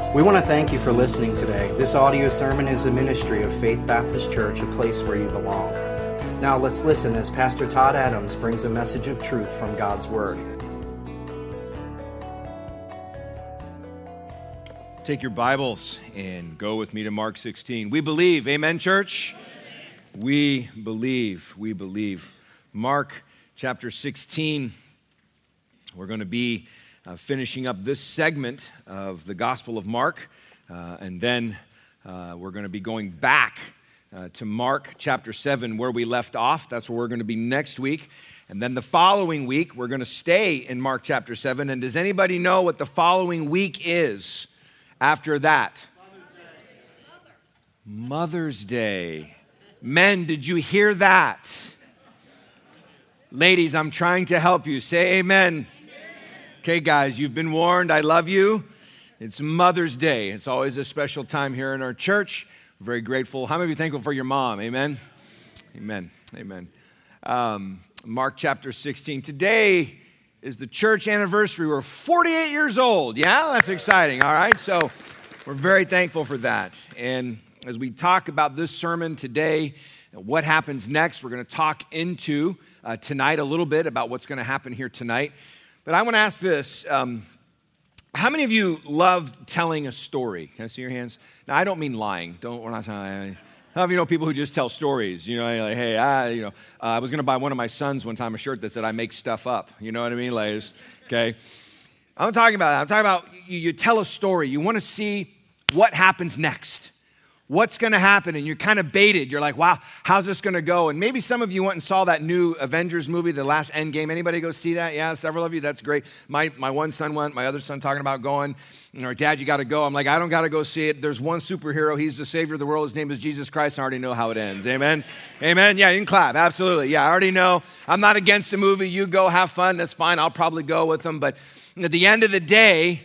We want to thank you for listening today. This audio sermon is a ministry of Faith Baptist Church, a place where you belong. Now let's listen as Pastor Todd Adams brings a message of truth from God's Word. Take your Bibles and go with me to Mark 16. We believe. Amen, church? Amen. We believe. Mark chapter 16. We're going to be finishing up this segment of the Gospel of Mark, and then we're going to be going back to Mark chapter 7 where we left off. That's where we're going to be next week. And then the following week, we're going to stay in Mark chapter 7. And does anybody know what the following week is after that? Mother's Day. Men, did you hear that? Ladies, I'm trying to help you. Say amen. Okay, guys, you've been warned. I love you. It's Mother's Day. It's always a special time here in our church. We're very grateful. How many of you are thankful for your mom? Amen? Amen. Mark chapter 16. Today is the church anniversary. We're 48 years old. Yeah, that's exciting. All right, so we're very thankful for that. And as we talk about this sermon today, what happens next, we're going to talk into tonight a little bit about what's going to happen here tonight. But I want to ask this, how many of you love telling a story? Can I see your hands? Now, I don't mean lying. We're not telling. How many of you know people who just tell stories? You know, like, hey, I was going to buy one of my sons one time a shirt that said, I make stuff up. You know what I mean? Like, okay. I'm talking about you tell a story. You want to see what happens next. What's going to happen? And you're kind of baited. You're like, wow, how's this going to go? And maybe some of you went and saw that new Avengers movie, The Last Endgame. Anybody go see that? Yeah, several of you. That's great. My one son went. My other son talking about going. You know, Dad, you got to go. I'm like, I don't got to go see it. There's one superhero. He's the Savior of the world. His name is Jesus Christ. I already know how it ends. Amen? Amen? Yeah, you can clap. Absolutely. Yeah, I already know. I'm not against the movie. You go, have fun. That's fine. I'll probably go with them. But at the end of the day,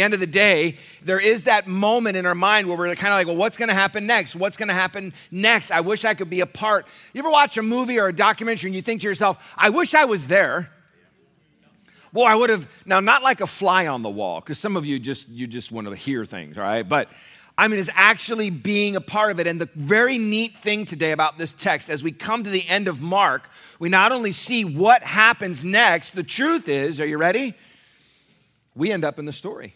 there is that moment in our mind where we're kind of like, well, what's going to happen next? What's going to happen next? I wish I could be a part. You ever watch a movie or a documentary and you think to yourself, I wish I was there. Well, I would have, now not like a fly on the wall, because some of you just want to hear things, all right? But I mean, it's actually being a part of it. And the very neat thing today about this text, as we come to the end of Mark, we not only see what happens next, the truth is, are you ready? We end up in the story.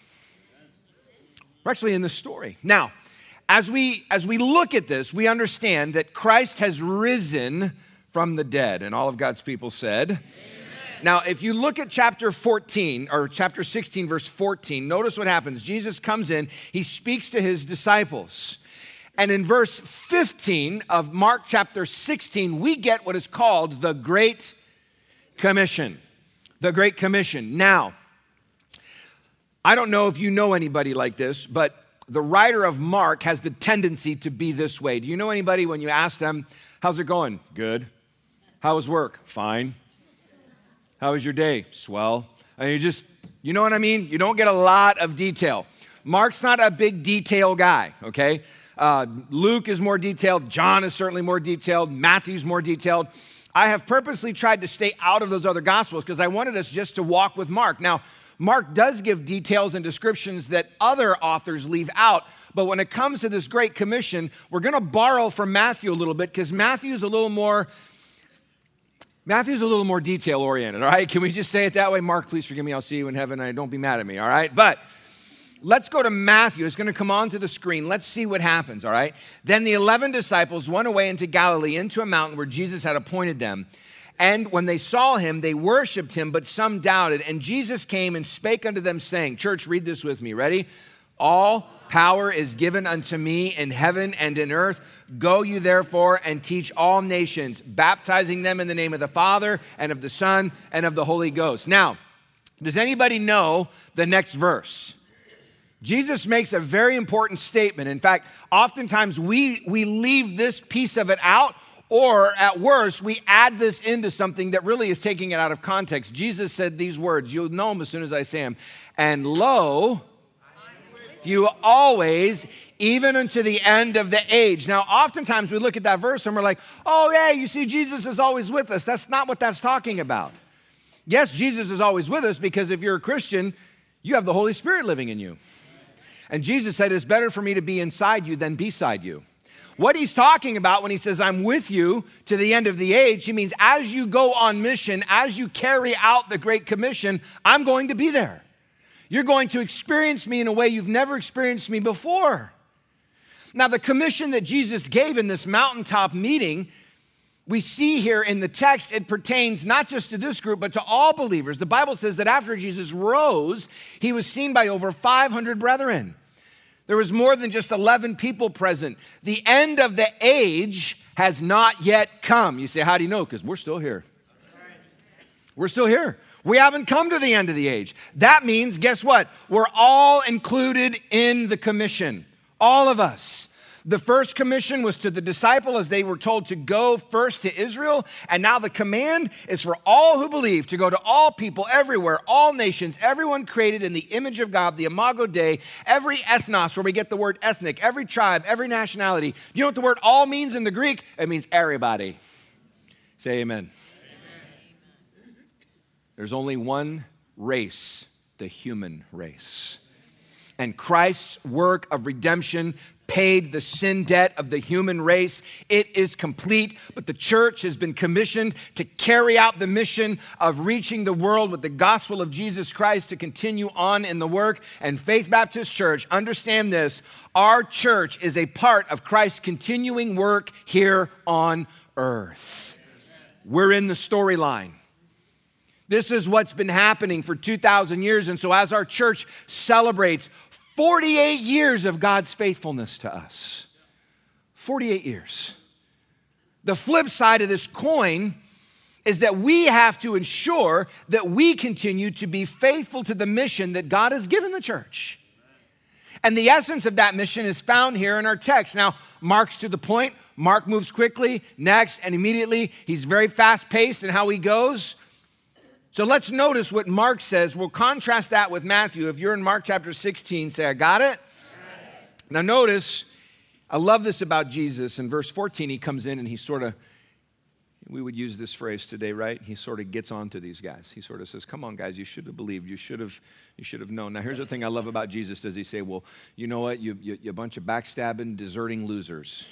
We're actually in the story. Now, as we look at this, we understand that Christ has risen from the dead, and all of God's people said. Amen. Now, if you look at chapter 14, or chapter 16, verse 14, notice what happens. Jesus comes in, he speaks to his disciples. And in verse 15 of Mark chapter 16, we get what is called the Great Commission. The Great Commission. Now, I don't know if you know anybody like this, but the writer of Mark has the tendency to be this way. Do you know anybody when you ask them, how's it going? Good. How was work? Fine. How was your day? Swell. And you know what I mean? You don't get a lot of detail. Mark's not a big detail guy, okay? Luke is more detailed. John is certainly more detailed. Matthew's more detailed. I have purposely tried to stay out of those other gospels because I wanted us just to walk with Mark. Now, Mark does give details and descriptions that other authors leave out, but when it comes to this Great Commission, we're going to borrow from Matthew a little bit because Matthew's a little more detail-oriented, all right? Can we just say it that way? Mark, please forgive me. I'll see you in heaven, and don't be mad at me, all right? But let's go to Matthew. It's going to come onto the screen. Let's see what happens, all right? Then the 11 disciples went away into Galilee, into a mountain where Jesus had appointed them. And when they saw him, they worshiped him, but some doubted. And Jesus came and spake unto them, saying, church, read this with me. Ready? All power is given unto me in heaven and in earth. Go you therefore and teach all nations, baptizing them in the name of the Father and of the Son and of the Holy Ghost. Now, does anybody know the next verse? Jesus makes a very important statement. In fact, oftentimes we leave this piece of it out, or at worst, we add this into something that really is taking it out of context. Jesus said these words. You'll know them as soon as I say them. And lo, you always, even unto the end of the age. Now, oftentimes we look at that verse and we're like, oh, yeah, you see, Jesus is always with us. That's not what that's talking about. Yes, Jesus is always with us because if you're a Christian, you have the Holy Spirit living in you. And Jesus said, it's better for me to be inside you than beside you. What he's talking about when he says, I'm with you to the end of the age, he means as you go on mission, as you carry out the Great Commission, I'm going to be there. You're going to experience me in a way you've never experienced me before. Now, the commission that Jesus gave in this mountaintop meeting, we see here in the text, it pertains not just to this group, but to all believers. The Bible says that after Jesus rose, he was seen by over 500 brethren. There was more than just 11 people present. The end of the age has not yet come. You say, how do you know? Because we're still here. We're still here. We haven't come to the end of the age. That means, guess what? We're all included in the commission. All of us. The first commission was to the disciple as they were told to go first to Israel. And now the command is for all who believe to go to all people everywhere, all nations, everyone created in the image of God, the Imago Dei, every ethnos, where we get the word ethnic, every tribe, every nationality. You know what the word all means in the Greek? It means everybody. Say amen. Amen. There's only one race, the human race. And Christ's work of redemption paid the sin debt of the human race. It is complete, but the church has been commissioned to carry out the mission of reaching the world with the gospel of Jesus Christ, to continue on in the work. And Faith Baptist Church, understand this, our church is a part of Christ's continuing work here on earth. We're in the storyline. This is what's been happening for 2,000 years. And so as our church celebrates 48 years of God's faithfulness to us. 48 years. The flip side of this coin is that we have to ensure that we continue to be faithful to the mission that God has given the church. And the essence of that mission is found here in our text. Now, Mark's to the point. Mark moves quickly, next, and immediately. He's very fast-paced in how he goes. So let's notice what Mark says. We'll contrast that with Matthew. If you're in Mark chapter 16, say, I got it? Now notice, I love this about Jesus. In verse 14, he comes in and he sort of, we would use this phrase today, right? He sort of gets on to these guys. He sort of says, come on, guys, you should have believed. You should have known. Now, here's the thing I love about Jesus. Does he say, well, you know what? You bunch of backstabbing, deserting losers.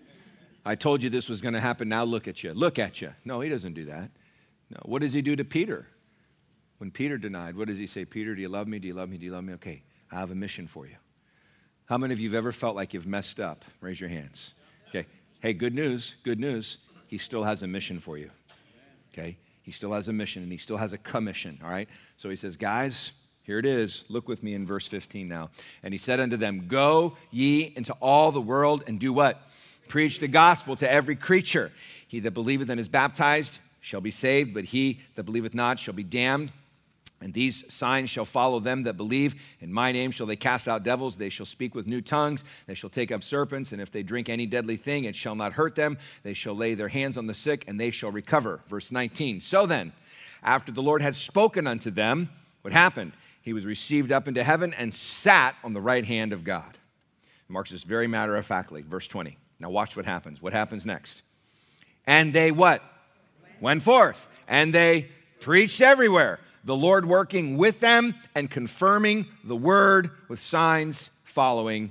I told you this was going to happen. Now look at you. Look at you. No, he doesn't do that. No. What does he do to Peter? When Peter denied, what does he say? Peter, do you love me? Do you love me? Do you love me? Okay, I have a mission for you. How many of you have ever felt like you've messed up? Raise your hands. Okay. Hey, good news. Good news. He still has a mission for you. Okay. He still has a mission and he still has a commission. All right. So he says, guys, here it is. Look with me in verse 15 now. And he said unto them, go ye into all the world and do what? Preach the gospel to every creature. He that believeth and is baptized shall be saved, but he that believeth not shall be damned. And these signs shall follow them that believe. In my name shall they cast out devils. They shall speak with new tongues. They shall take up serpents. And if they drink any deadly thing, it shall not hurt them. They shall lay their hands on the sick, and they shall recover. Verse 19. So then, after the Lord had spoken unto them, what happened? He was received up into heaven and sat on the right hand of God. Marks this very matter-of-factly. Verse 20. Now watch what happens. What happens next? And they what? Went forth. And they preached everywhere, the Lord working with them and confirming the word with signs following.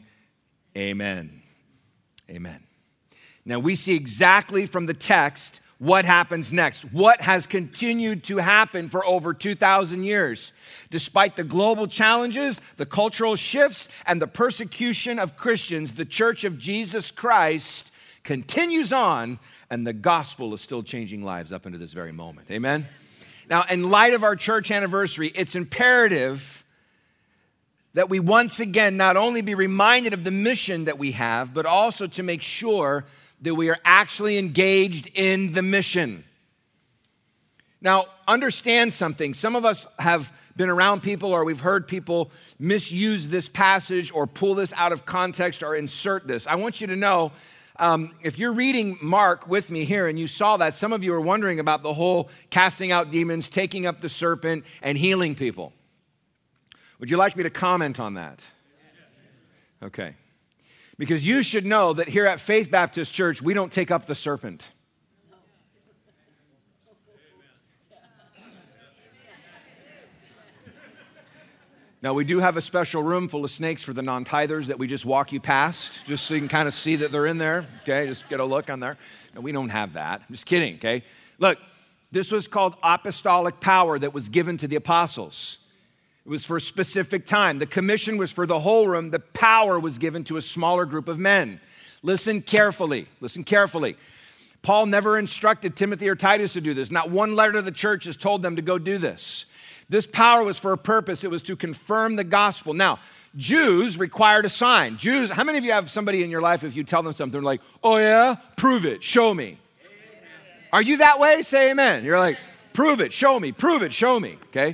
Amen. Amen. Now we see exactly from the text what happens next. What has continued to happen for over 2,000 years. Despite the global challenges, the cultural shifts, and the persecution of Christians, the Church of Jesus Christ continues on, and the gospel is still changing lives up into this very moment. Amen? Now, in light of our church anniversary, it's imperative that we once again not only be reminded of the mission that we have, but also to make sure that we are actually engaged in the mission. Now, understand something. Some of us have been around people or we've heard people misuse this passage or pull this out of context or insert this. I want you to know, if you're reading Mark with me here and you saw that, some of you are wondering about the whole casting out demons, taking up the serpent, and healing people. Would you like me to comment on that? Okay. Because you should know that here at Faith Baptist Church, we don't take up the serpent. Now, we do have a special room full of snakes for the non-tithers that we just walk you past, just so you can kind of see that they're in there, okay? Just get a look on there. No, we don't have that. I'm just kidding, okay? Look, this was called apostolic power that was given to the apostles. It was for a specific time. The commission was for the whole room. The power was given to a smaller group of men. Listen carefully. Listen carefully. Paul never instructed Timothy or Titus to do this. Not one letter to the church has told them to go do this. This power was for a purpose. It was to confirm the gospel. Now, Jews required a sign. Jews, how many of you have somebody in your life, if you tell them something, they're like, oh yeah? Prove it. Show me. Amen. Are you that way? Say amen. You're like, prove it. Show me. Prove it. Show me. Okay?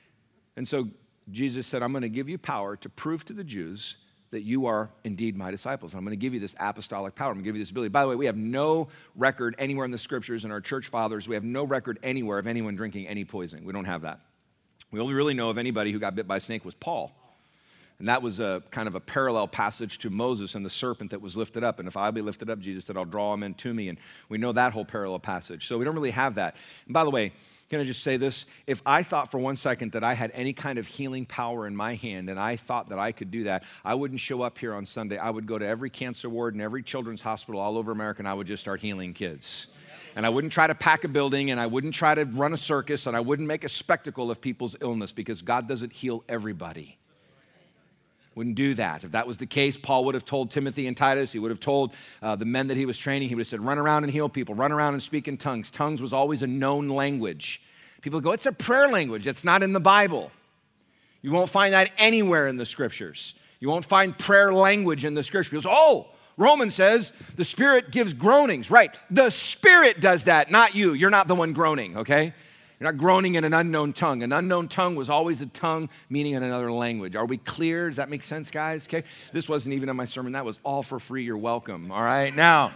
And so Jesus said, I'm going to give you power to prove to the Jews that you are indeed my disciples. And I'm going to give you this apostolic power. I'm going to give you this ability. By the way, we have no record anywhere in the scriptures, in our church fathers, we have no record anywhere of anyone drinking any poison. We don't have that. We only really know of anybody who got bit by a snake was Paul. And that was a kind of a parallel passage to Moses and the serpent that was lifted up. And if I be lifted up, Jesus said, I'll draw him into me. And we know that whole parallel passage. So we don't really have that. And by the way, can I just say this? If I thought for 1 second that I had any kind of healing power in my hand and I thought that I could do that, I wouldn't show up here on Sunday. I would go to every cancer ward and every children's hospital all over America and I would just start healing kids. And I wouldn't try to pack a building and I wouldn't try to run a circus and I wouldn't make a spectacle of people's illness because God doesn't heal everybody. Wouldn't do that. If that was the case, Paul would have told Timothy and Titus, he would have told the men that he was training, he would have said, run around and heal people, run around and speak in tongues. Tongues was always a known language. People go, it's a prayer language. It's not in the Bible. You won't find that anywhere in the scriptures. You won't find prayer language in the scriptures. People say, oh, Romans says the Spirit gives groanings. Right, the Spirit does that, not you. You're not the one groaning, okay? You're not groaning in an unknown tongue. An unknown tongue was always a tongue meaning in another language. Are we clear? Does that make sense, guys? Okay. This wasn't even in my sermon. That was all for free. You're welcome. All right. Now,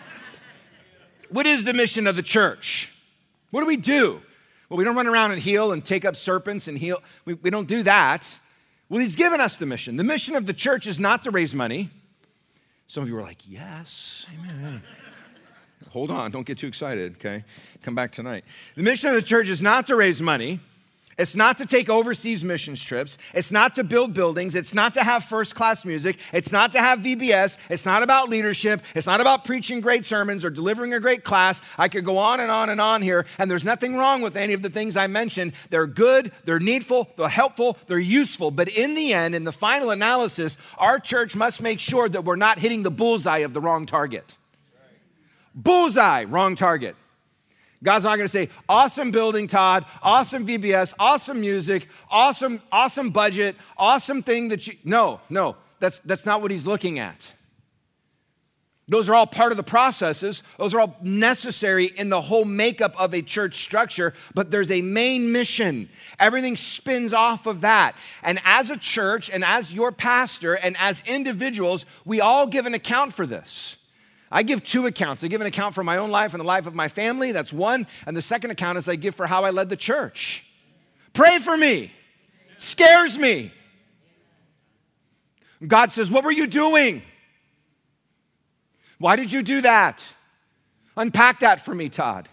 what is the mission of the church? What do? Well, we don't run around and heal and take up serpents and heal. We don't do that. Well, he's given us the mission. The mission of the church is not to raise money. Some of you are like, yes, amen. Hold on, don't get too excited, okay? Come back tonight. The mission of the church is not to raise money. It's not to take overseas missions trips. It's not to build buildings. It's not to have first-class music. It's not to have VBS. It's not about leadership. It's not about preaching great sermons or delivering a great class. I could go on and on and on here, and there's nothing wrong with any of the things I mentioned. They're good, they're needful, they're helpful, they're useful. But in the end, in the final analysis, our church must make sure that we're not hitting the bullseye of the wrong target. Bullseye, wrong target. God's not going to say, awesome building, Todd, awesome VBS, awesome music, awesome budget, awesome thing that you... No, that's not what he's looking at. Those are all part of the processes. Those are all necessary in the whole makeup of a church structure, but there's a main mission. Everything spins off of that. And as a church and as your pastor and as individuals, we all give an account for this. I give two accounts. I give an account for my own life and the life of my family. That's one. And the second account is I give for how I led the church. Pray for me. Scares me. God says, what were you doing? Why did you do that? Unpack that for me, Todd.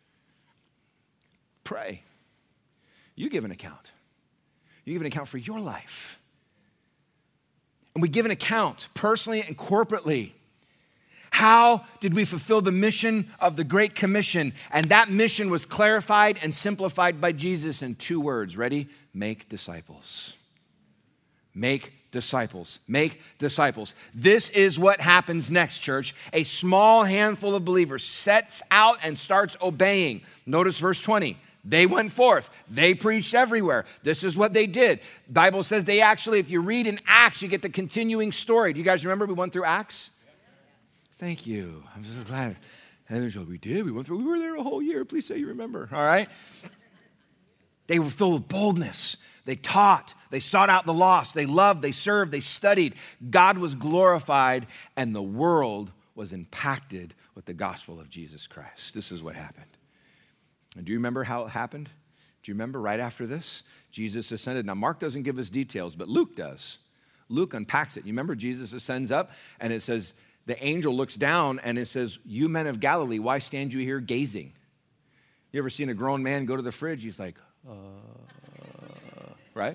Pray. You give an account. You give an account for your life. And we give an account personally and corporately. How did we fulfill the mission of the Great Commission? And that mission was clarified and simplified by Jesus in two words. Ready? Make disciples. Make disciples. Make disciples. This is what happens next, church. A small handful of believers sets out and starts obeying. Notice verse 20. They went forth. They preached everywhere. This is what they did. The Bible says they actually, if you read in Acts, you get the continuing story. Do you guys remember we went through Acts? Thank you. I'm so glad. And they're like, we did. We were there a whole year. Please say you remember. All right. They were filled with boldness. They taught. They sought out the lost. They loved. They served. They studied. God was glorified, and the world was impacted with the gospel of Jesus Christ. This is what happened. And do you remember how it happened? Do you remember right after this? Jesus ascended. Now, Mark doesn't give us details, but Luke does. Luke unpacks it. You remember Jesus ascends up, and it says, the angel looks down and it says, you men of Galilee, why stand you here gazing? You ever seen a grown man go to the fridge? He's like, right?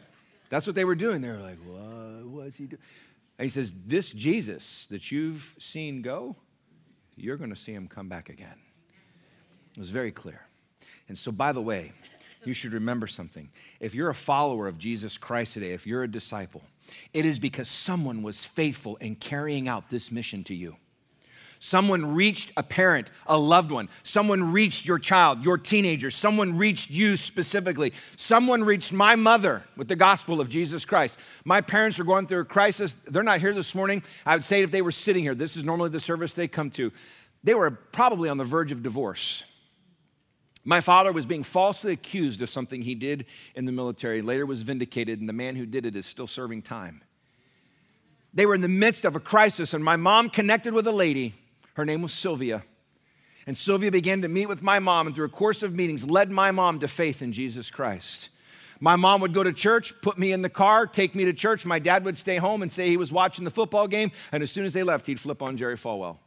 That's what they were doing. They were like, what's he doing? And he says, this Jesus that you've seen go, you're going to see him come back again. It was very clear. And so, by the way, you should remember something. If you're a follower of Jesus Christ today, if you're a disciple, it is because someone was faithful in carrying out this mission to you. Someone reached a parent, a loved one. Someone reached your child, your teenager. Someone reached you specifically. Someone reached my mother with the gospel of Jesus Christ. My parents are going through a crisis. They're not here this morning. I would say if they were sitting here, this is normally the service they come to, they were probably on the verge of divorce. My father was being falsely accused of something he did in the military, later was vindicated, and the man who did it is still serving time. They were in the midst of a crisis, and my mom connected with a lady. Her name was Sylvia. And Sylvia began to meet with my mom, and through a course of meetings, led my mom to faith in Jesus Christ. My mom would go to church, put me in the car, take me to church. My dad would stay home and say he was watching the football game, and as soon as they left, he'd flip on Jerry Falwell.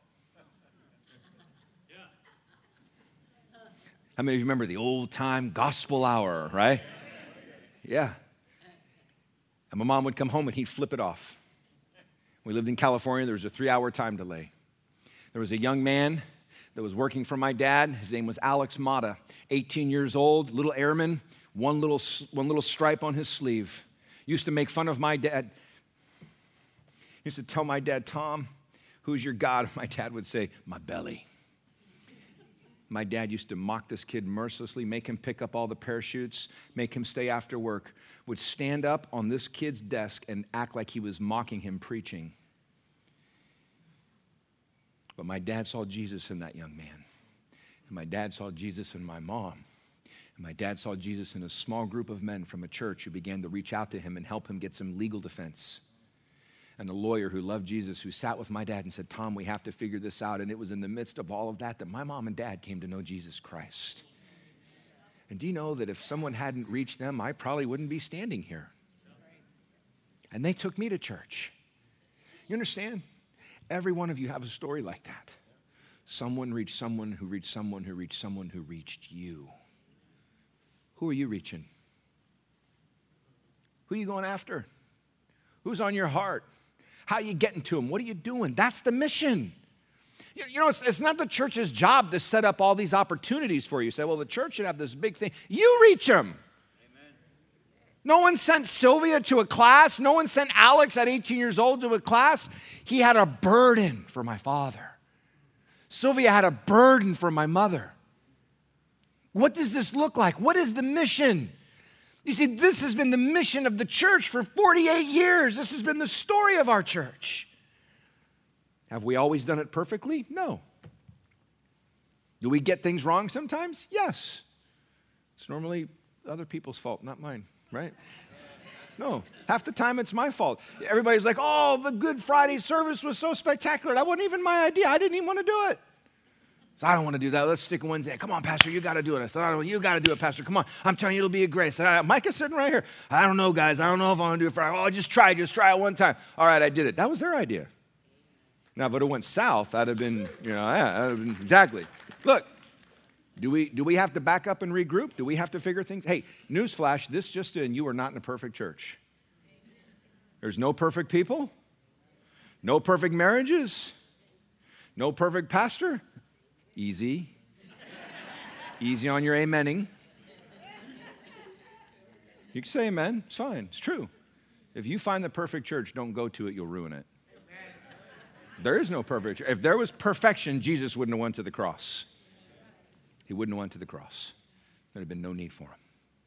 How many of you remember the old-time gospel hour, right? Yeah. And my mom would come home, and he'd flip it off. We lived in California. There was a 3-hour time delay. There was a young man that was working for my dad. His name was Alex Mata, 18 years old, little airman, one little stripe on his sleeve. Used to make fun of my dad. Used to tell my dad, Tom, who's your God? My dad would say, my belly. My dad used to mock this kid mercilessly, make him pick up all the parachutes, make him stay after work, would stand up on this kid's desk and act like he was mocking him preaching. But my dad saw Jesus in that young man. And my dad saw Jesus in my mom. And my dad saw Jesus in a small group of men from a church who began to reach out to him and help him get some legal defense. And a lawyer who loved Jesus who sat with my dad and said, Tom, we have to figure this out. And it was in the midst of all of that my mom and dad came to know Jesus Christ. And do you know that if someone hadn't reached them, I probably wouldn't be standing here. And they took me to church. You understand? Every one of you have a story like that. Someone reached someone who reached someone who reached someone who reached you. Who are you reaching? Who are you going after? Who's on your heart? How are you getting to them? What are you doing? That's the mission. You know, it's not the church's job to set up all these opportunities for you. You say, well, the church should have this big thing. You reach them. No one sent Sylvia to a class. No one sent Alex at 18 years old to a class. He had a burden for my father. Sylvia had a burden for my mother. What does this look like? What is the mission? You see, this has been the mission of the church for 48 years. This has been the story of our church. Have we always done it perfectly? No. Do we get things wrong sometimes? Yes. It's normally other people's fault, not mine. Right? No, half the time it's my fault. Everybody's like, oh, the Good Friday service was so spectacular. That wasn't even my idea. I didn't even want to do it. So I don't want to do that. Let's stick on Wednesday. Come on, Pastor, you got to do it. I said, I don't know. You got to do it, Pastor. Come on. I'm telling you, it'll be a grace. Micah's sitting right here. I don't know, guys. I don't know if I want to do it Friday. Oh, just try it one time. All right, I did it. That was their idea. Now, if it went south, that'd have been, exactly. Look. Do we have to back up and regroup? Do we have to figure things? Hey, newsflash, this just in, you are not in a perfect church. There's no perfect people, no perfect marriages, no perfect pastor. Easy. Easy on your amening. You can say amen. It's fine. It's true. If you find the perfect church, don't go to it. You'll ruin it. There is no perfect church. If there was perfection, Jesus wouldn't have went to the cross. He wouldn't have went to the cross. There'd have been no need for him.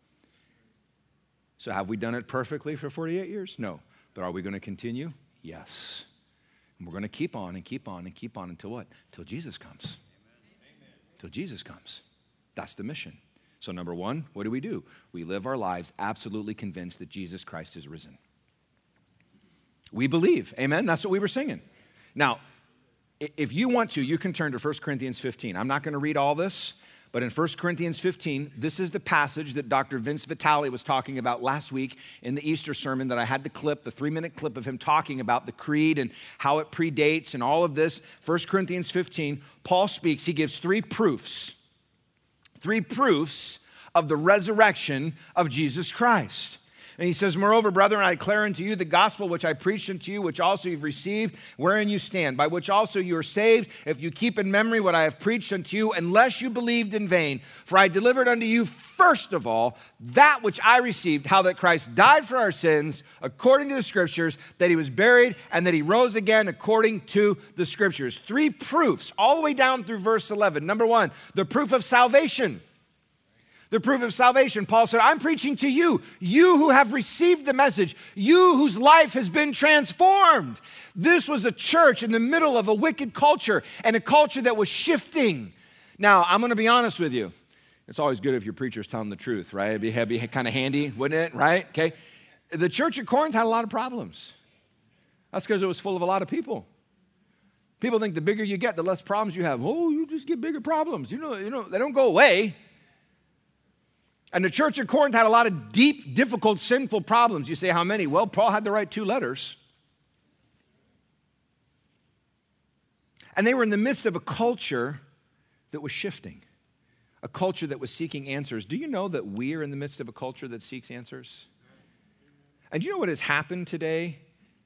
So have we done it perfectly for 48 years? No. But are we going to continue? Yes. And we're going to keep on and keep on and keep on until what? Till Jesus comes. Till Jesus comes. That's the mission. So number one, what do? We live our lives absolutely convinced that Jesus Christ is risen. We believe. Amen? That's what we were singing. Now, if you want to, you can turn to 1 Corinthians 15. I'm not going to read all this. But in 1 Corinthians 15, this is the passage that Dr. Vince Vitale was talking about last week in the Easter sermon that I had the 3-minute clip of him talking about the creed and how it predates and all of this. 1 Corinthians 15, Paul speaks. He gives 3 proofs of the resurrection of Jesus Christ. And he says, moreover, brethren, I declare unto you the gospel which I preached unto you, which also you've received, wherein you stand, by which also you are saved, if you keep in memory what I have preached unto you, unless you believed in vain. For I delivered unto you first of all that which I received, how that Christ died for our sins, according to the Scriptures, that he was buried, and that he rose again according to the Scriptures. 3 proofs, all the way down through verse 11. Number 1, the proof of salvation. The proof of salvation. Paul said, I'm preaching to you, you who have received the message, you whose life has been transformed. This was a church in the middle of a wicked culture, and a culture that was shifting. Now, I'm going to be honest with you. It's always good if your preacher's telling the truth, right? It'd be kind of handy, wouldn't it, right? Okay. The church at Corinth had a lot of problems. That's because it was full of a lot of people. People think the bigger you get, the less problems you have. Oh, you just get bigger problems. You know, they don't go away. And the church at Corinth had a lot of deep, difficult, sinful problems. You say, how many? Well, Paul had to write 2 letters. And they were in the midst of a culture that was shifting, a culture that was seeking answers. Do you know that we are in the midst of a culture that seeks answers? And do you know what has happened today?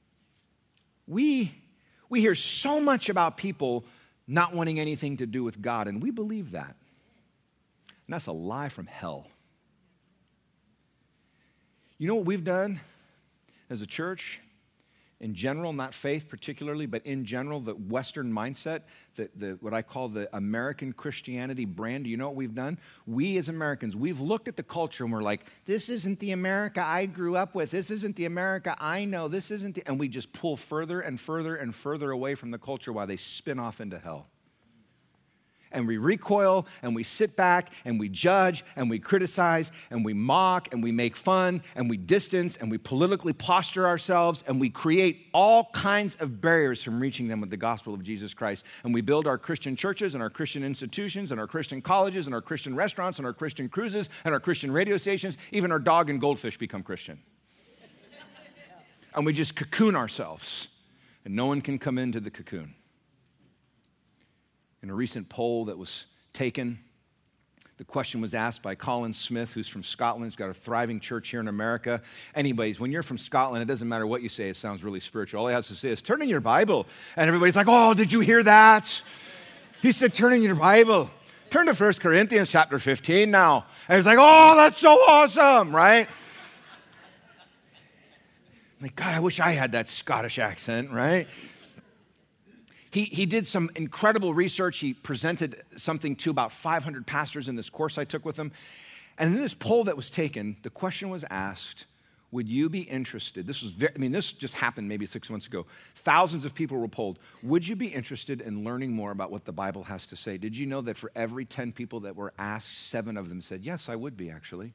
We hear so much about people not wanting anything to do with God, and we believe that. And that's a lie from hell. You know what we've done as a church in general, not faith particularly, but in general, the Western mindset, what I call the American Christianity brand. Do you know what we've done? We as Americans, we've looked at the culture and we're like, this isn't the America I grew up with. This isn't the America I know. This isn't the, and we just pull further and further and further away from the culture while they spin off into hell. And we recoil, and we sit back, and we judge, and we criticize, and we mock, and we make fun, and we distance, and we politically posture ourselves, and we create all kinds of barriers from reaching them with the gospel of Jesus Christ. And we build our Christian churches, and our Christian institutions, and our Christian colleges, and our Christian restaurants, and our Christian cruises, and our Christian radio stations. Even our dog and goldfish become Christian. And we just cocoon ourselves, and no one can come into the cocoon. In a recent poll that was taken, the question was asked by Colin Smith, who's from Scotland. He's got a thriving church here in America. Anyways, when you're from Scotland, it doesn't matter what you say. It sounds really spiritual. All he has to say is, turn in your Bible. And everybody's like, oh, did you hear that? He said, turn in your Bible. Turn to 1 Corinthians chapter 15 now. And he's like, oh, that's so awesome, right? Like, God, I wish I had that Scottish accent, right? He did some incredible research. He presented something to about 500 pastors in this course I took with him. And in this poll that was taken, the question was asked, would you be interested? This just happened maybe 6 months ago. Thousands of people were polled. Would you be interested in learning more about what the Bible has to say? Did you know that for every 10 people that were asked, 7 of them said, yes, I would be actually.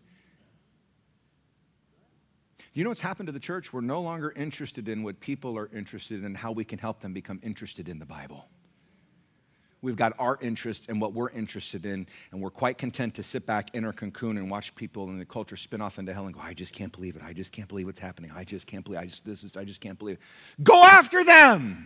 You know what's happened to the church? We're no longer interested in what people are interested in, how we can help them become interested in the Bible. We've got our interest in what we're interested in, and we're quite content to sit back in our cocoon and watch people in the culture spin off into hell and go, I just can't believe it. I just can't believe what's happening. I just can't believe I just can't believe it. Go after them!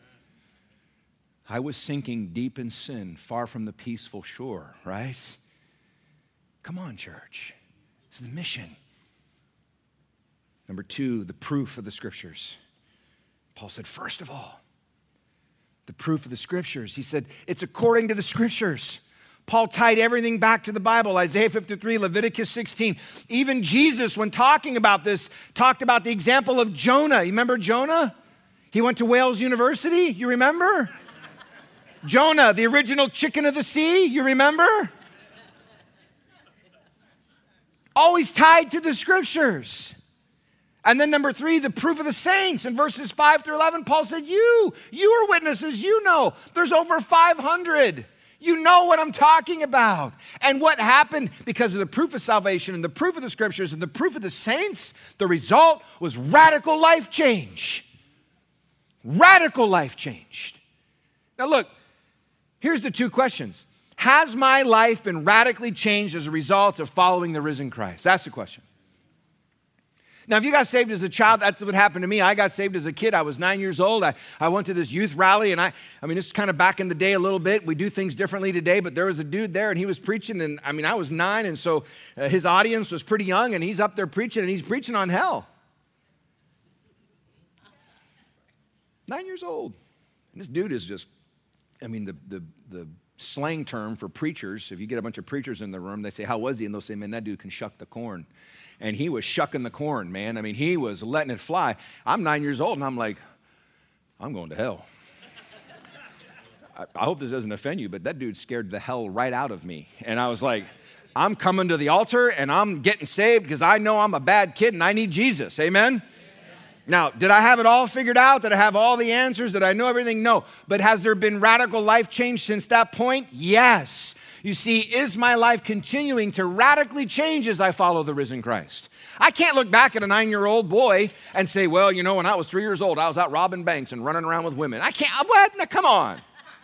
I was sinking deep in sin, far from the peaceful shore, right? Come on, church. This is the mission. Number 2, the proof of the Scriptures. Paul said, first of all, the proof of the Scriptures. He said, it's according to the Scriptures. Paul tied everything back to the Bible. Isaiah 53, Leviticus 16. Even Jesus, when talking about this, talked about the example of Jonah. You remember Jonah? He went to Wales University. You remember? Jonah, the original chicken of the sea. You remember? Always tied to the Scriptures. And then number 3, the proof of the saints. In verses 5 through 11, Paul said, you are witnesses, you know. There's over 500. You know what I'm talking about. And what happened because of the proof of salvation and the proof of the Scriptures and the proof of the saints, the result was radical life change. Radical life changed. Now look, here's the 2 questions. Has my life been radically changed as a result of following the risen Christ? That's the question. Now, if you got saved as a child, that's what happened to me. I got saved as a kid. I was 9 years old. I went to this youth rally, and I mean, this is kind of back in the day a little bit. We do things differently today, but there was a dude there, and he was preaching, and I mean, I was 9, and so his audience was pretty young, and he's up there preaching, and he's preaching on hell. 9 years old. And this dude is just, I mean, the slang term for preachers, if you get a bunch of preachers in the room, they say, how was he? And they'll say, man, that dude can shuck the corn. And he was shucking the corn, man. I mean, he was letting it fly. I'm 9 years old, and I'm like, I'm going to hell. I hope this doesn't offend you, but that dude scared the hell right out of me. And I was like, I'm coming to the altar, and I'm getting saved because I know I'm a bad kid, and I need Jesus. Amen? Now, did I have it all figured out? Did I have all the answers? Did I know everything? No. But has there been radical life change since that point? Yes. You see, is my life continuing to radically change as I follow the risen Christ? I can't look back at a 9-year-old boy and say, well, you know, when I was 3 years old, I was out robbing banks and running around with women. I can't, what? Now, come on.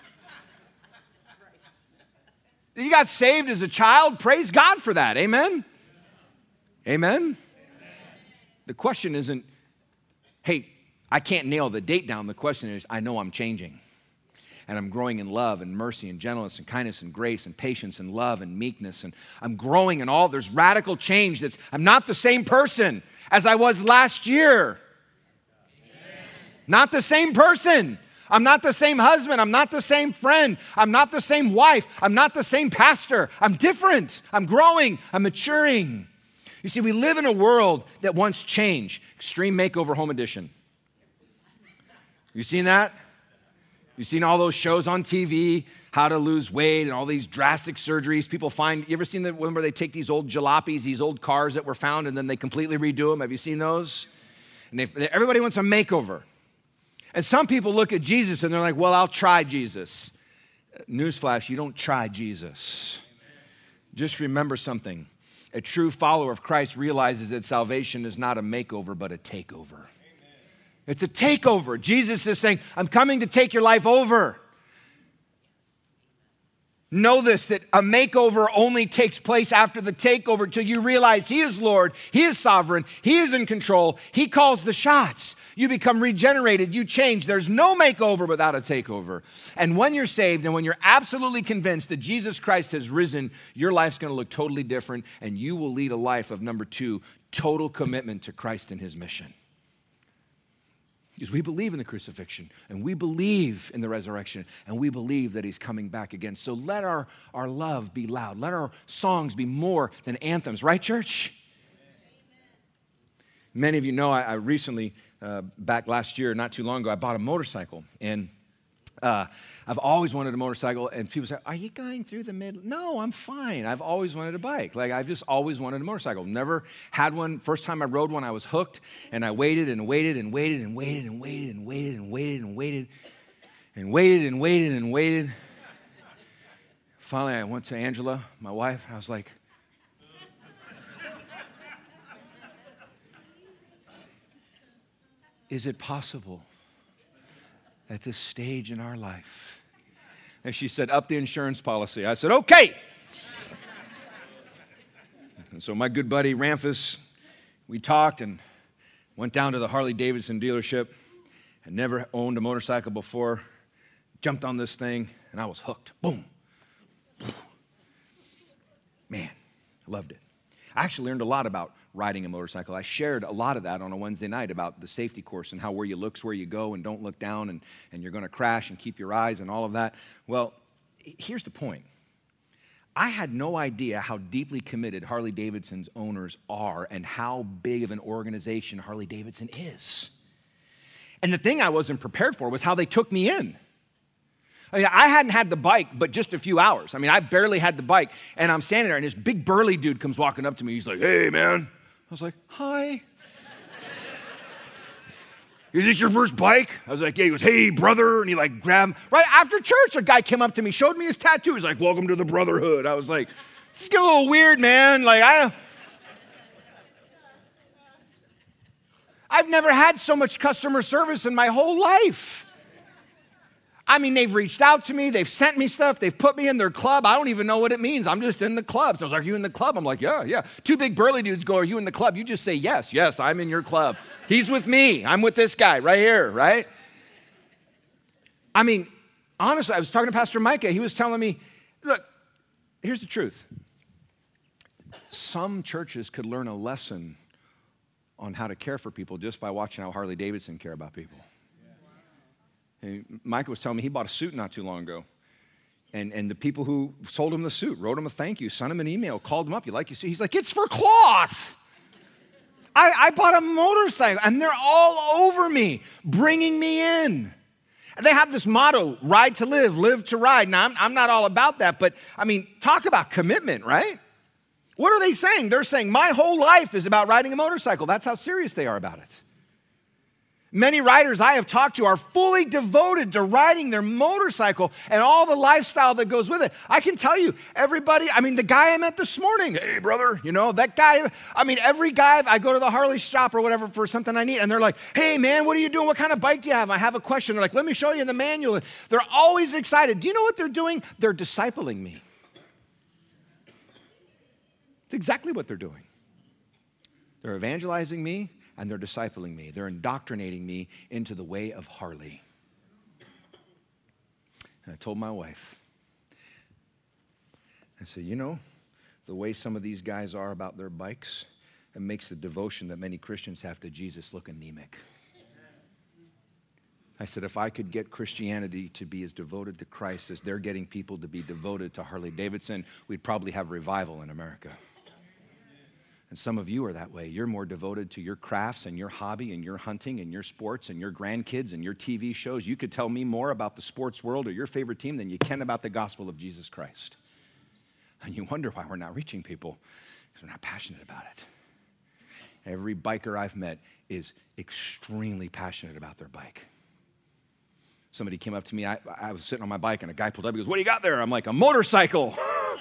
You got saved as a child? Praise God for that. Amen? Amen? The question isn't, hey, I can't nail the date down. The question is, I know I'm changing. And I'm growing in love and mercy and gentleness and kindness and grace and patience and love and meekness. And I'm growing in all. There's radical change. I'm not the same person as I was last year. Amen. Not the same person. I'm not the same husband. I'm not the same friend. I'm not the same wife. I'm not the same pastor. I'm different. I'm growing. I'm maturing. You see, we live in a world that wants change. Extreme Makeover Home Edition. You seen that? You've seen all those shows on TV, how to lose weight and all these drastic surgeries. People find, you ever seen the one where they take these old jalopies, these old cars that were found, and then they completely redo them? Have you seen those? And everybody wants a makeover. And some people look at Jesus and they're like, well, I'll try Jesus. Newsflash, you don't try Jesus. Just remember something. A true follower of Christ realizes that salvation is not a makeover, but a takeover. It's a takeover. Jesus is saying, I'm coming to take your life over. Know this, that a makeover only takes place after the takeover till you realize He is Lord, He is sovereign, He is in control, He calls the shots. You become regenerated, you change. There's no makeover without a takeover. And when you're saved and when you're absolutely convinced that Jesus Christ has risen, your life's going to look totally different, and you will lead a life of, number 2, total commitment to Christ and His mission. Because we believe in the crucifixion, and we believe in the resurrection, and we believe that He's coming back again. So let our love be loud. Let our songs be more than anthems. Right, church? Amen. Many of you know I recently, back last year, not too long ago, I bought a motorcycle. And I've always wanted a motorcycle, and people say, are you going through the middle? No, I'm fine. I've always wanted a bike. Like, I've just always wanted a motorcycle. Never had one. First time I rode one, I was hooked, and I waited and waited and waited and waited and waited and waited and waited and waited and waited and waited and waited. Finally, I went to Angela, my wife, and I was like, is it possible at this stage in our life? And she said, up the insurance policy. I said, okay. And so my good buddy Ramphus, we talked and went down to the Harley-Davidson dealership. Had never owned a motorcycle before. Jumped on this thing, and I was hooked. Boom. Man, I loved it. I actually learned a lot about riding a motorcycle. I shared a lot of that on a Wednesday night about the safety course and how where you look's where you go, and don't look down, and you're going to crash, and keep your eyes and all of that. Well, here's the point. I had no idea how deeply committed Harley-Davidson's owners are and how big of an organization Harley-Davidson is. And the thing I wasn't prepared for was how they took me in. I mean, I hadn't had the bike but just a few hours. I mean, I barely had the bike, and I'm standing there, and this big burly dude comes walking up to me. He's like, hey, man. I was like, hi. Is this your first bike? I was like, yeah. He goes, hey, brother. And he like grabbed, right after church, a guy came up to me, showed me his tattoo. He's like, welcome to the brotherhood. I was like, this is getting a little weird, man. Like, I've never had so much customer service in my whole life. I mean, they've reached out to me. They've sent me stuff. They've put me in their club. I don't even know what it means. I'm just in the club. So I was like, are you in the club? I'm like, yeah. Two big burly dudes go, are you in the club? You just say, yes, I'm in your club. He's with me. I'm with this guy right here, right? I mean, honestly, I was talking to Pastor Micah. He was telling me, look, here's the truth. Some churches could learn a lesson on how to care for people just by watching how Harley Davidson care about people. And Micah was telling me he bought a suit not too long ago. And the people who sold him the suit wrote him a thank you, sent him an email, called him up. You like your suit? He's like, it's for cloth. I bought a motorcycle, and they're all over me, bringing me in. And they have this motto, ride to live, live to ride. Now, I'm not all about that, but, I mean, talk about commitment, right? What are they saying? They're saying, my whole life is about riding a motorcycle. That's how serious they are about it. Many riders I have talked to are fully devoted to riding their motorcycle and all the lifestyle that goes with it. I can tell you, everybody, I mean, the guy I met this morning, hey, brother, you know, that guy, I mean, every guy, I go to the Harley shop or whatever for something I need, and they're like, hey, man, what are you doing? What kind of bike do you have? I have a question. They're like, let me show you the manual. They're always excited. Do you know what they're doing? They're discipling me. It's exactly what they're doing. They're evangelizing me. And they're discipling me. They're indoctrinating me into the way of Harley. And I told my wife, I said, you know, the way some of these guys are about their bikes, it makes the devotion that many Christians have to Jesus look anemic. I said, if I could get Christianity to be as devoted to Christ as they're getting people to be devoted to Harley Davidson, we'd probably have revival in America. And some of you are that way. You're more devoted to your crafts and your hobby and your hunting and your sports and your grandkids and your TV shows. You could tell me more about the sports world or your favorite team than you can about the gospel of Jesus Christ. And you wonder why we're not reaching people, because we're not passionate about it. Every biker I've met is extremely passionate about their bike. Somebody came up to me. I was sitting on my bike, and a guy pulled up. He goes, what do you got there? I'm like, a motorcycle.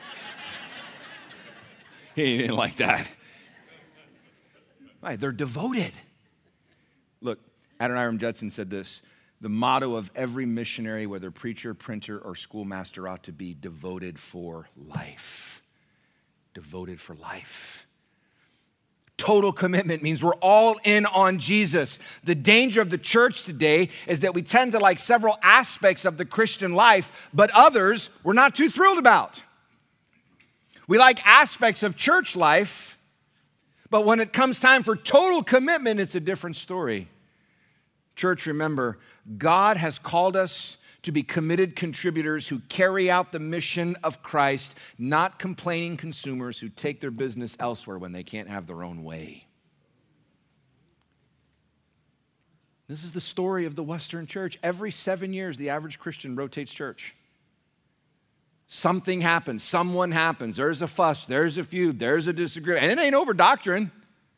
He didn't like that. Right, they're devoted. Look, Adoniram Judson said this, the motto of every missionary, whether preacher, printer, or schoolmaster, ought to be devoted for life. Devoted for life. Total commitment means we're all in on Jesus. The danger of the church today is that we tend to like several aspects of the Christian life, but others we're not too thrilled about. We like aspects of church life, but when it comes time for total commitment, it's a different story. Church, remember, God has called us to be committed contributors who carry out the mission of Christ, not complaining consumers who take their business elsewhere when they can't have their own way. This is the story of the Western church. Every 7 years, the average Christian rotates church. Something happens, someone happens, there's a fuss, there's a feud, there's a disagreement, and it ain't over doctrine.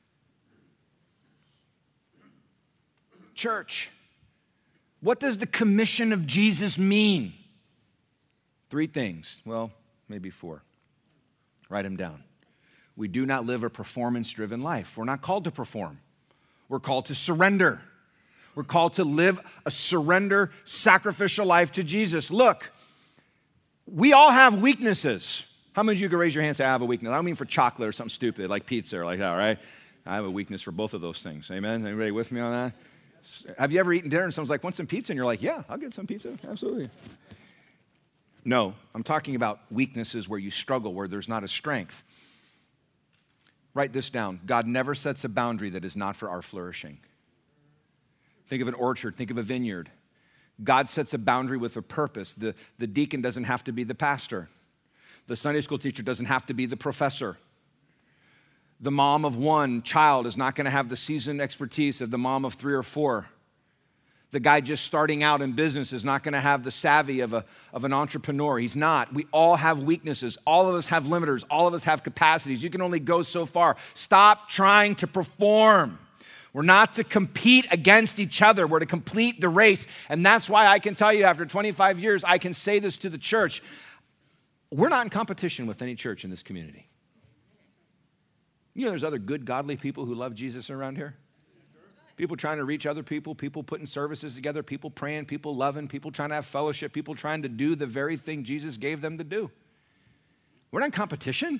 Church, what does the commission of Jesus mean? 3 things, well, maybe 4. Write them down. We do not live a performance-driven life. We're not called to perform. We're called to surrender. We're called to live a surrender, sacrificial life to Jesus. Look, we all have weaknesses. How many of you can raise your hand and say, I have a weakness? I don't mean for chocolate or something stupid like pizza or like that, right? I have a weakness for both of those things. Amen? Anybody with me on that? Have you ever eaten dinner and someone's like, want some pizza? And you're like, yeah, I'll get some pizza. Absolutely. No, I'm talking about weaknesses where you struggle, where there's not a strength. Write this down. God never sets a boundary that is not for our flourishing. Think of an orchard. Think of a vineyard. God sets a boundary with a purpose. The deacon doesn't have to be the pastor. The Sunday school teacher doesn't have to be the professor. The mom of one child is not going to have the seasoned expertise of the mom of 3 or 4. The guy just starting out in business is not going to have the savvy of an entrepreneur. He's not. We all have weaknesses. All of us have limiters. All of us have capacities. You can only go so far. Stop trying to perform. We're not to compete against each other. We're to complete the race. And that's why I can tell you after 25 years, I can say this to the church. We're not in competition with any church in this community. You know there's other good, godly people who love Jesus around here? People trying to reach other people, people putting services together, people praying, people loving, people trying to have fellowship, people trying to do the very thing Jesus gave them to do. We're not in competition.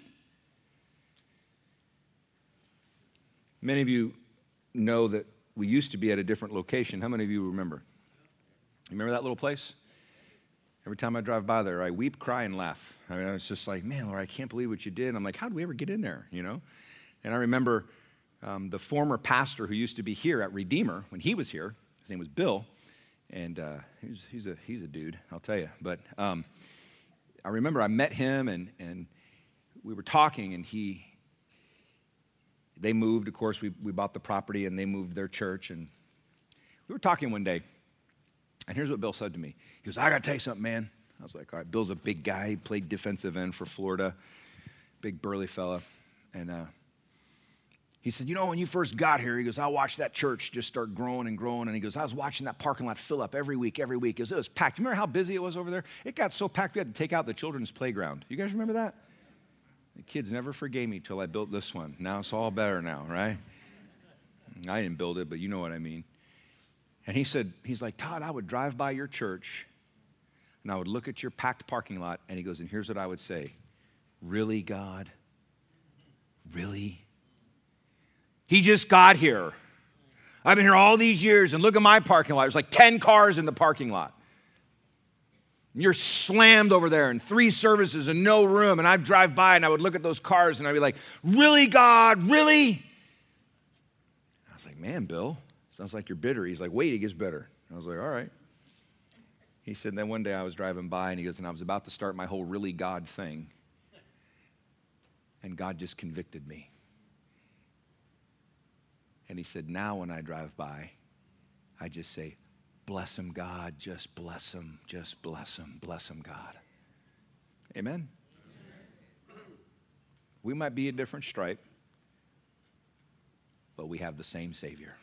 Many of you know that we used to be at a different location. How many of you remember? You remember that little place? Every time I drive by there, I weep, cry, and laugh. I mean, I was just like, man, Lord, I can't believe what you did. And I'm like, how did we ever get in there, you know? And I remember the former pastor who used to be here at Redeemer, when he was here, his name was Bill, and he's a dude, I'll tell you. But I remember I met him, and we were talking, and they moved. Of course, we bought the property, and they moved their church, and we were talking one day. And here's what Bill said to me. He goes, I got to tell you something, man. I was like, all right, Bill's a big guy. He played defensive end for Florida, big burly fella. And he said, you know, when you first got here, he goes, I watched that church just start growing and growing. And he goes, I was watching that parking lot fill up every week. He goes, it was packed. You remember how busy it was over there? It got so packed we had to take out the children's playground. You guys remember that? The kids never forgave me till I built this one. Now it's all better now, right? I didn't build it, but you know what I mean. And he said, he's like, Todd, I would drive by your church, and I would look at your packed parking lot, and he goes, and here's what I would say. Really, God? Really? He just got here. I've been here all these years, and look at my parking lot. There's like 10 cars in the parking lot. And you're slammed over there, and 3 services and no room, and I'd drive by, and I would look at those cars, and I'd be like, really, God? Really? I was like, man, Bill. Sounds like you're bitter. He's like, wait, it gets better. I was like, all right. He said, then one day I was driving by, and he goes, and I was about to start my whole really God thing. And God just convicted me. And he said, now when I drive by, I just say, bless him, God, just bless him, bless him, God. Amen? We might be a different stripe, but we have the same Savior.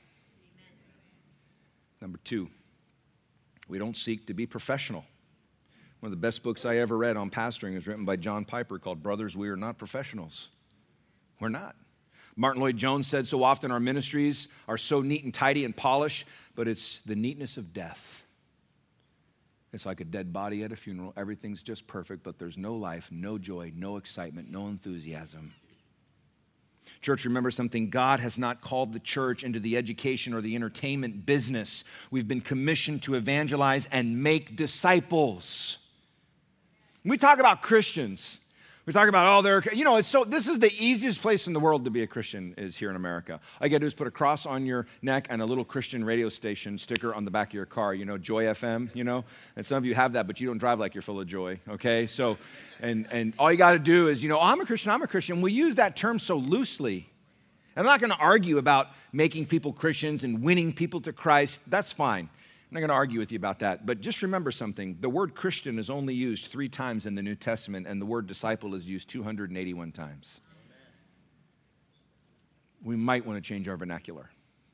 Number 2, we don't seek to be professional. One of the best books I ever read on pastoring was written by John Piper called Brothers, We Are Not Professionals. We're not. Martin Lloyd-Jones said so often our ministries are so neat and tidy and polished, but it's the neatness of death. It's like a dead body at a funeral. Everything's just perfect, but there's no life, no joy, no excitement, no enthusiasm. Church, remember something. God has not called the church into the education or the entertainment business. We've been commissioned to evangelize and make disciples. When we talk about Christians, we talk about, this is the easiest place in the world to be a Christian is here in America. All you got to do is put a cross on your neck and a little Christian radio station sticker on the back of your car, Joy FM, And some of you have that, but you don't drive like you're full of joy, okay? So, and all you got to do is, I'm a Christian. We use that term so loosely. I'm not going to argue about making people Christians and winning people to Christ. That's fine. I'm not going to argue with you about that, but just remember something. The word Christian is only used 3 times in the New Testament, and the word disciple is used 281 times. We might want to change our vernacular.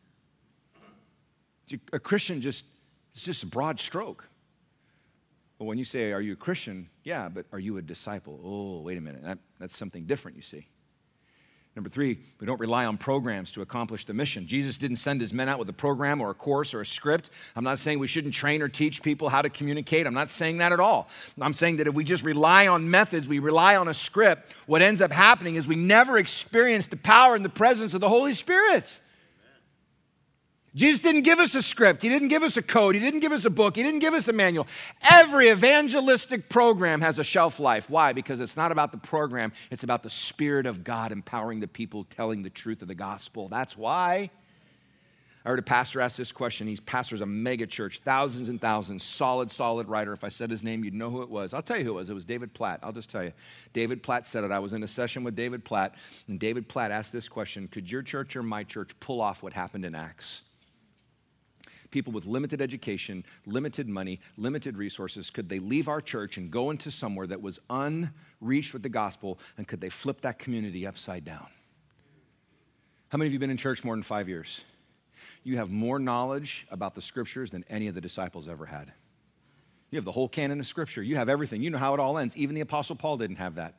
A Christian it's just a broad stroke. But when you say, are you a Christian? Yeah, but are you a disciple? Oh, wait a minute. That's something different, you see. Number 3, we don't rely on programs to accomplish the mission. Jesus didn't send his men out with a program or a course or a script. I'm not saying we shouldn't train or teach people how to communicate. I'm not saying that at all. I'm saying that if we just rely on methods, we rely on a script, what ends up happening is we never experience the power and the presence of the Holy Spirit. Jesus didn't give us a script. He didn't give us a code. He didn't give us a book. He didn't give us a manual. Every evangelistic program has a shelf life. Why? Because it's not about the program. It's about the Spirit of God empowering the people, telling the truth of the gospel. That's why. I heard a pastor ask this question. He pastors a mega church, thousands and thousands, solid writer. If I said his name, you'd know who it was. I'll tell you who it was. It was David Platt. I'll just tell you. David Platt said it. I was in a session with David Platt, and David Platt asked this question: could your church or my church pull off what happened in Acts? People with limited education, limited money, limited resources, could they leave our church and go into somewhere that was unreached with the gospel, and could they flip that community upside down? How many of you have been in church more than 5 years? You have more knowledge about the scriptures than any of the disciples ever had. You have the whole canon of scripture. You have everything. You know how it all ends. Even the Apostle Paul didn't have that.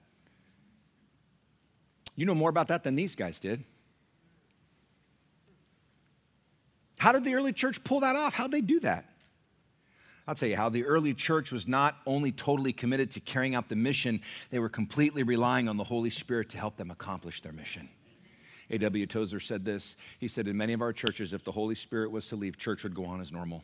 You know more about that than these guys did. How did the early church pull that off? How'd they do that? I'll tell you how. The early church was not only totally committed to carrying out the mission, they were completely relying on the Holy Spirit to help them accomplish their mission. A.W. Tozer said this. He said, in many of our churches, if the Holy Spirit was to leave, church would go on as normal.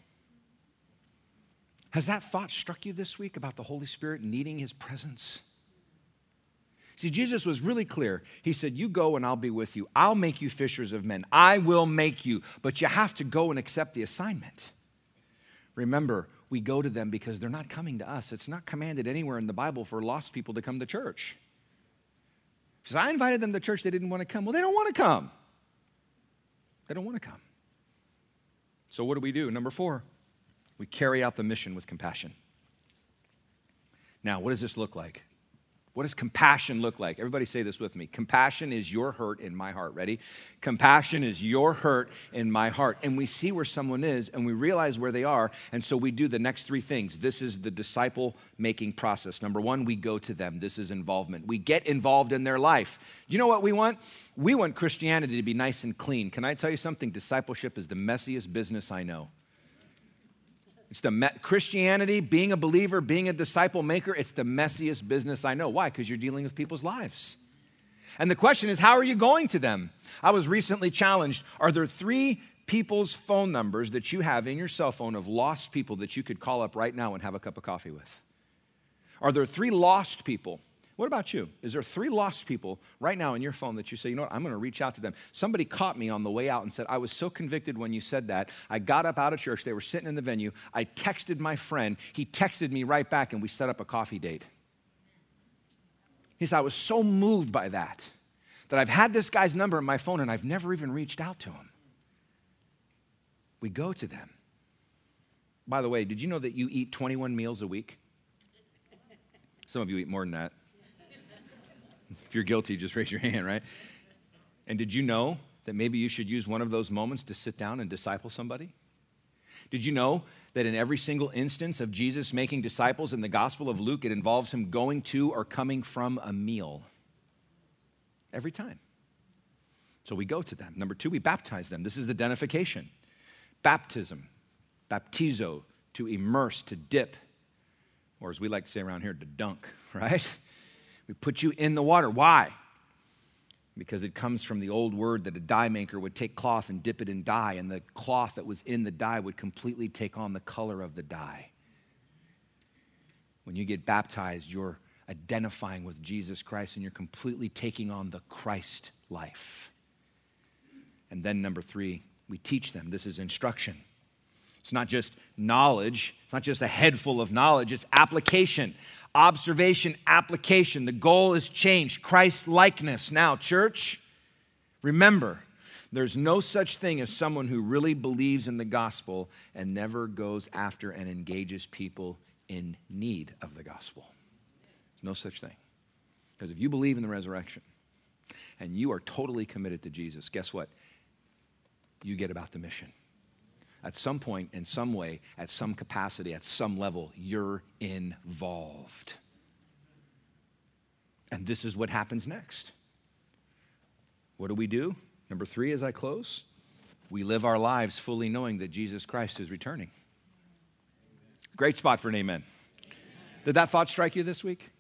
Has that thought struck you this week about the Holy Spirit needing his presence? See, Jesus was really clear. He said, you go and I'll be with you. I'll make you fishers of men. I will make you, but you have to go and accept the assignment. Remember, we go to them because they're not coming to us. It's not commanded anywhere in the Bible for lost people to come to church. Because I invited them to church, they didn't want to come. Well, they don't want to come. They don't want to come. So what do? Number 4, we carry out the mission with compassion. Now, what does this look like? What does compassion look like? Everybody say this with me. Compassion is your hurt in my heart. Ready? Compassion is your hurt in my heart. And we see where someone is and we realize where they are. And so we do the next 3 things. This is the disciple-making process. Number 1, we go to them. This is involvement. We get involved in their life. You know what we want? We want Christianity to be nice and clean. Can I tell you something? Discipleship is the messiest business I know. It's Christianity, being a believer, being a disciple maker, it's the messiest business I know. Why? Because you're dealing with people's lives. And the question is, how are you going to them? I was recently challenged. Are there 3 people's phone numbers that you have in your cell phone of lost people that you could call up right now and have a cup of coffee with? Are there 3 lost people? What about you? Is there 3 lost people right now in your phone that you say, you know what, I'm going to reach out to them? Somebody caught me on the way out and said, I was so convicted when you said that. I got up out of church. They were sitting in the venue. I texted my friend. He texted me right back, and we set up a coffee date. He said, I was so moved by that I've had this guy's number in my phone, and I've never even reached out to him. We go to them. By the way, did you know that you eat 21 meals a week? Some of you eat more than that. If you're guilty, just raise your hand, right? And did you know that maybe you should use one of those moments to sit down and disciple somebody? Did you know that in every single instance of Jesus making disciples in the Gospel of Luke, it involves him going to or coming from a meal? Every time. So we go to them. Number 2, we baptize them. This is the identification. Baptism, baptizo, to immerse, to dip, or as we like to say around here, to dunk, right? We put you in the water. Why? Because it comes from the old word that a dye maker would take cloth and dip it in dye, and the cloth that was in the dye would completely take on the color of the dye. When you get baptized, you're identifying with Jesus Christ, and you're completely taking on the Christ life. And then number 3, we teach them. This is instruction. It's not just knowledge. It's not just a head full of knowledge. It's application. Observation, application. The goal is change, Christ likeness. Now, church, remember, there's no such thing as someone who really believes in the gospel and never goes after and engages people in need of the gospel. There's no such thing. Because if you believe in the resurrection and you are totally committed to Jesus, guess what? You get about the mission. At some point, in some way, at some capacity, at some level, you're involved. And this is what happens next. What do? Number 3, as I close, we live our lives fully knowing that Jesus Christ is returning. Great spot for an amen. Did that thought strike you this week?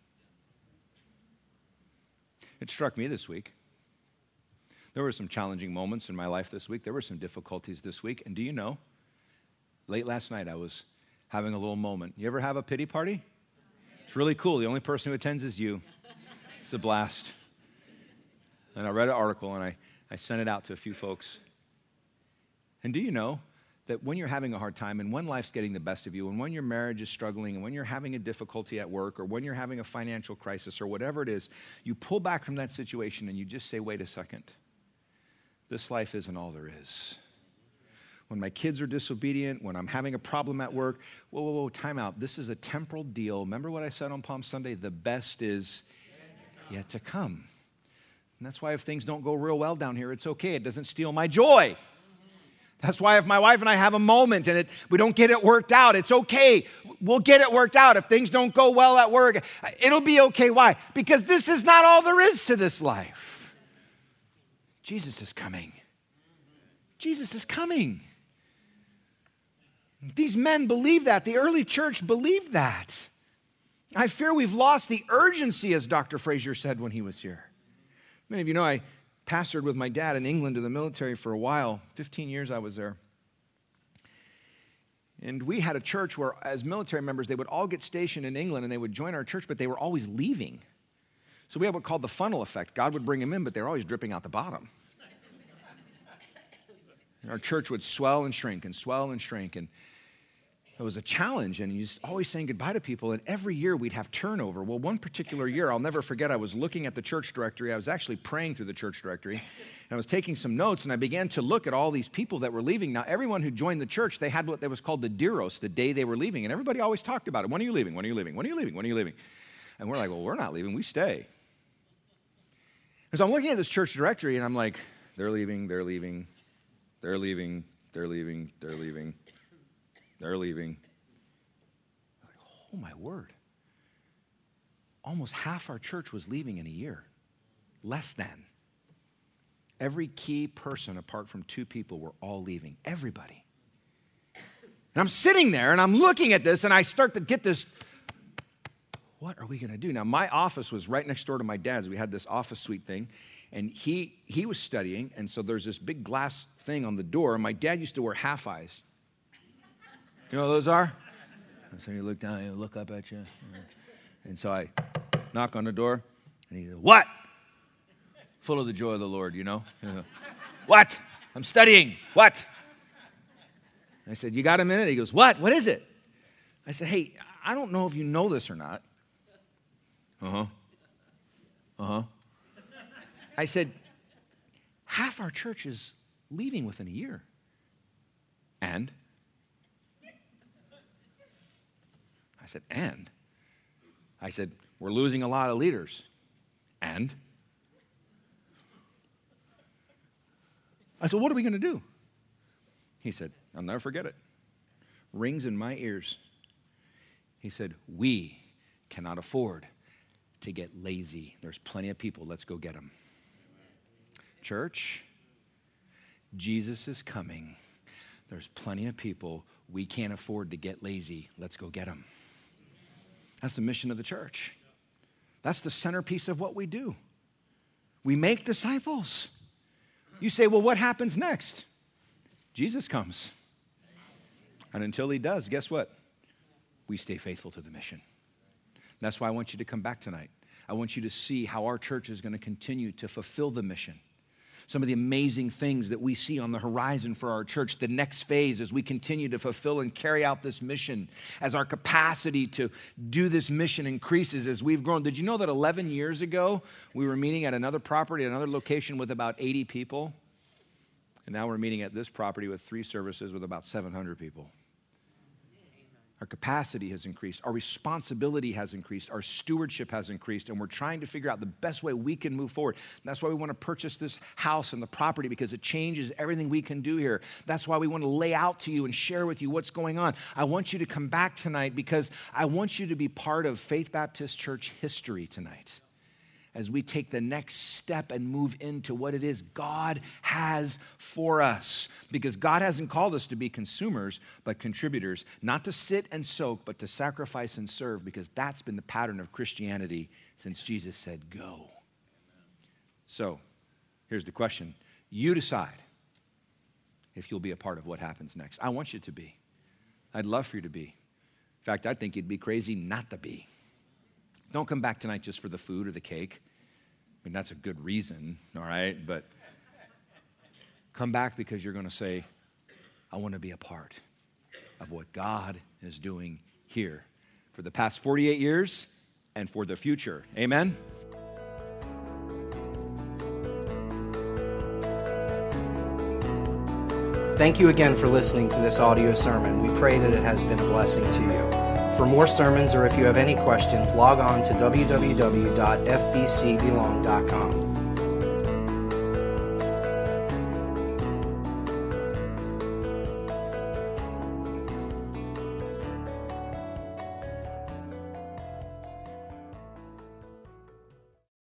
It struck me this week. There were some challenging moments in my life this week. There were some difficulties this week. And do you know, late last night I was having a little moment. You ever have a pity party? It's really cool. The only person who attends is you. It's a blast. And I read an article and I sent it out to a few folks. And do you know that when you're having a hard time and when life's getting the best of you and when your marriage is struggling and when you're having a difficulty at work or when you're having a financial crisis or whatever it is, you pull back from that situation and you just say, wait a second. This life isn't all there is. When my kids are disobedient, when I'm having a problem at work, whoa, time out. This is a temporal deal. Remember what I said on Palm Sunday? The best is yet to come. And that's why if things don't go real well down here, it's okay. It doesn't steal my joy. That's why if my wife and I have a moment and we don't get it worked out, it's okay. We'll get it worked out. If things don't go well at work, it'll be okay. Why? Because this is not all there is to this life. Jesus is coming. Jesus is coming. These men believed that. The early church believed that. I fear we've lost the urgency, as Dr. Frazier said when he was here. Many of you know I pastored with my dad in England in the military for a while. 15 years I was there. And we had a church where, as military members, they would all get stationed in England and they would join our church, but they were always leaving. So we had what called the funnel effect. God would bring them in, but they were always dripping out the bottom. And our church would swell and shrink and swell and shrink. And it was a challenge, and you just always saying goodbye to people. And every year we'd have turnover. Well, one particular year, I'll never forget, I was looking at the church directory. I was actually praying through the church directory. And I was taking some notes, and I began to look at all these people that were leaving. Now, everyone who joined the church, they had what was called the Diros, the day they were leaving. And everybody always talked about it. When are you leaving? When are you leaving? When are you leaving? When are you leaving? And we're like, well, we're not leaving. We stay. And so I'm looking at this church directory, and I'm like, they're leaving, they're leaving, they're leaving, they're leaving, they're leaving, they're leaving. Oh, my word. Almost half our church was leaving in a year. Less than. Every key person, apart from 2 people, were all leaving. Everybody. And I'm sitting there, and I'm looking at this, and I start to get this, what are we going to do? Now, my office was right next door to my dad's. We had this office suite thing, and he was studying, and so there's this big glass thing on the door, and my dad used to wear half eyes. You know what those are? So you look down, you look up at you. And so I knock on the door, and he says, what? Full of the joy of the Lord, you know? What? I'm studying. What? I said, you got a minute? He goes, what? What is it? I said, hey, I don't know if you know this or not. I said, half our church is leaving within a year. And? I said, and? I said, we're losing a lot of leaders. And? I said, what are we going to do? He said, I'll never forget it. Rings in my ears. He said, we cannot afford to get lazy. There's plenty of people. Let's go get them. Church, Jesus is coming. There's plenty of people. We can't afford to get lazy. Let's go get them. That's the mission of the church. That's the centerpiece of what we do. We make disciples. You say, well, what happens next? Jesus comes. And until he does, guess what? We stay faithful to the mission. That's why I want you to come back tonight. I want you to see how our church is going to continue to fulfill the mission. Some of the amazing things that we see on the horizon for our church, the next phase as we continue to fulfill and carry out this mission, as our capacity to do this mission increases as we've grown. Did you know that 11 years ago, we were meeting at another property, another location with about 80 people? And now we're meeting at this property with 3 services with about 700 people. Our capacity has increased. Our responsibility has increased. Our stewardship has increased. And we're trying to figure out the best way we can move forward. And that's why we want to purchase this house and the property, because it changes everything we can do here. That's why we want to lay out to you and share with you what's going on. I want you to come back tonight because I want you to be part of Faith Baptist Church history tonight, as we take the next step and move into what it is God has for us. Because God hasn't called us to be consumers, but contributors. Not to sit and soak, but to sacrifice and serve, because that's been the pattern of Christianity since Jesus said, go. So, here's the question. You decide if you'll be a part of what happens next. I want you to be. I'd love for you to be. In fact, I think you'd be crazy not to be. Don't come back tonight just for the food or the cake. I mean, that's a good reason, all right? But come back because you're going to say, I want to be a part of what God is doing here for the past 48 years and for the future. Amen? Thank you again for listening to this audio sermon. We pray that it has been a blessing to you. For more sermons, or if you have any questions, log on to www.fbcbelong.com.